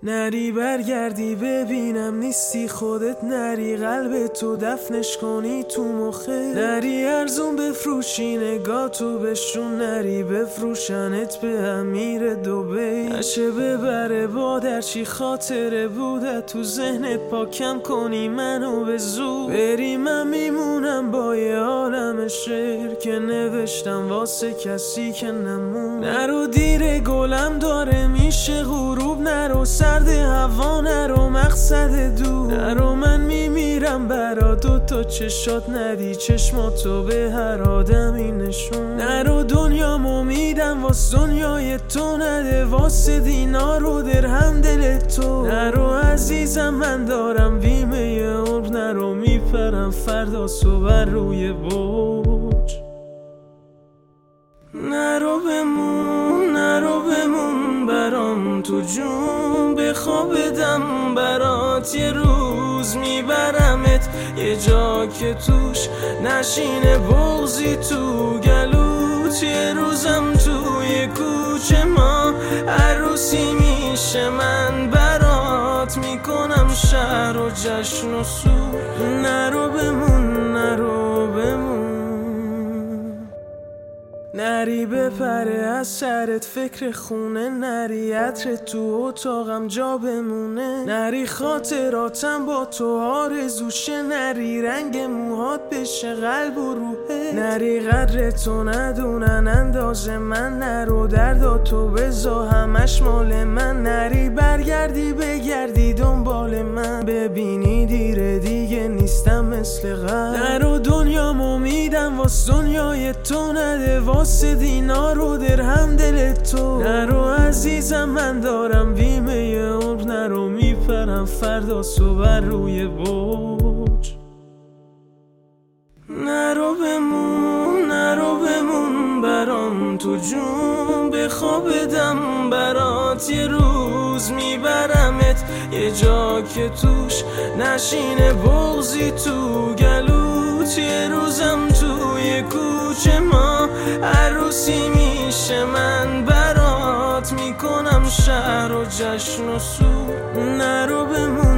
نری برگردی ببینم نیستی خودت، نری قلب تو دفنش کنی تو مخه، نری ارزون بفروشی نگاه تو بشون، نری بفروشنت به امیر دبی، نشه ببره با درچی خاطره بودت تو ذهنت، پاکم کنی منو به زور بری، من میمونم با یه عالم شعر که نوشتم واسه کسی که نمون. نرو دیر گلم داره میشه غروب، نرو سرد هوا، نرو مقصد دور، نرو من میمیرم برا دوتا چشات، ندی چشماتو به هر آدمی نشون، نرو دنیامو میدم واس دنیای تو، نده واسه دینار و درهم دل تو، نرو عزیزم من دارم بیمه عمر، نرو میپرم فردا صبح روی برج، نرو بمون برام تو جون، بخوابدم برات یه روز میبرمت یه جا که توش نشینه بغضی تو گلوت، یه روزم توی کوچه ما عروسی میشه، من برات میکنم شهر و جشن و سور، نرو بمون نری بپره از سرت فکر خونه، نری عطر تو اتاقم جا بمونه، نری خاطراتم با تو آرزوشه، نری رنگ موهات بشه قلب و روحه، نری قدر تو ندونن انداز من، نرو درداتو بزا همش مال من، نری برگردی بگردی دنبال من، ببینی دیره دیگه نیستم مثل قبل، نرو دنیامو میدم واس دنیای تو، نده واسه دینار و درهم دل تو، نرو عزیزم من دارم بیمه عمر، نرو میپرم فردا صبح روی برج، نرو بمون برام تو جون، بخوابدم برات یه روز میبرمت یه جا که توش نشینه بغضی تو گلوت، یه روزم توی کوچه ما عروسی میشه، من برات میکنم شهر و جشن و سور، نرو بمون